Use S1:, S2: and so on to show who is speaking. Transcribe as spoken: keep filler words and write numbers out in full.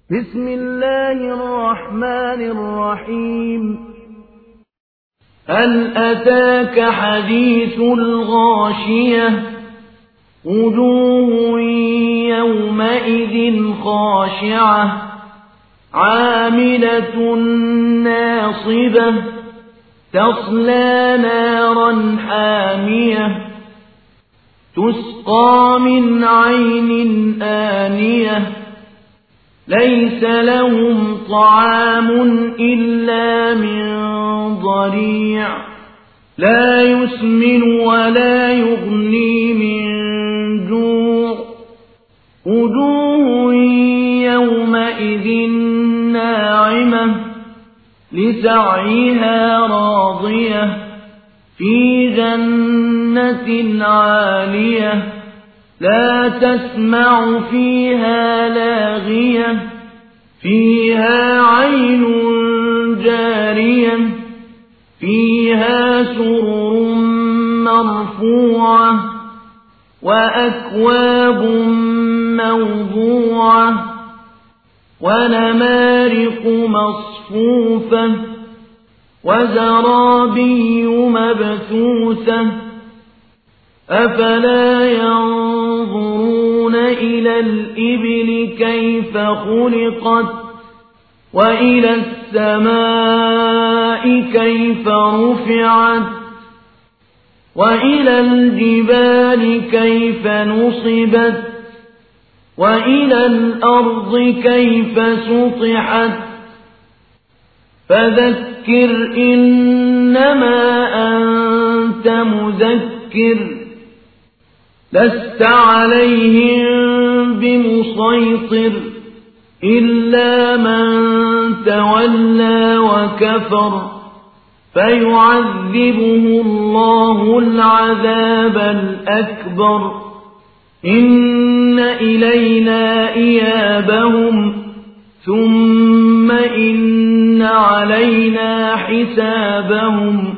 S1: بسم الله الرحمن الرحيم. هل أتاك حديث الغاشية؟ وجوه يومئذ خاشعة عاملة ناصبة تصلى نارا حامية تسقى من عين آنية ليس لهم طعام إلا من ضريع لا يسمن ولا يغني من جوع وجوه يومئذ ناعمة لسعيها راضية في جنة عالية لا تسمع فيها لاغية فيها عين جارية فيها سرر مرفوعة وأكواب موضوعة ونمارق مصفوفة وزرابي مبثوثة أفلا ينظرون إلى الإبل كيف خلقت وإلى السماء كيف رفعت وإلى الجبال كيف نصبت وإلى الأرض كيف سطحت فذكر إنما أنت مذكر لست عليهم بمسيطر إلا من تولى وكفر فيعذبه الله العذاب الأكبر إن إلينا إيابهم ثم إن علينا حسابهم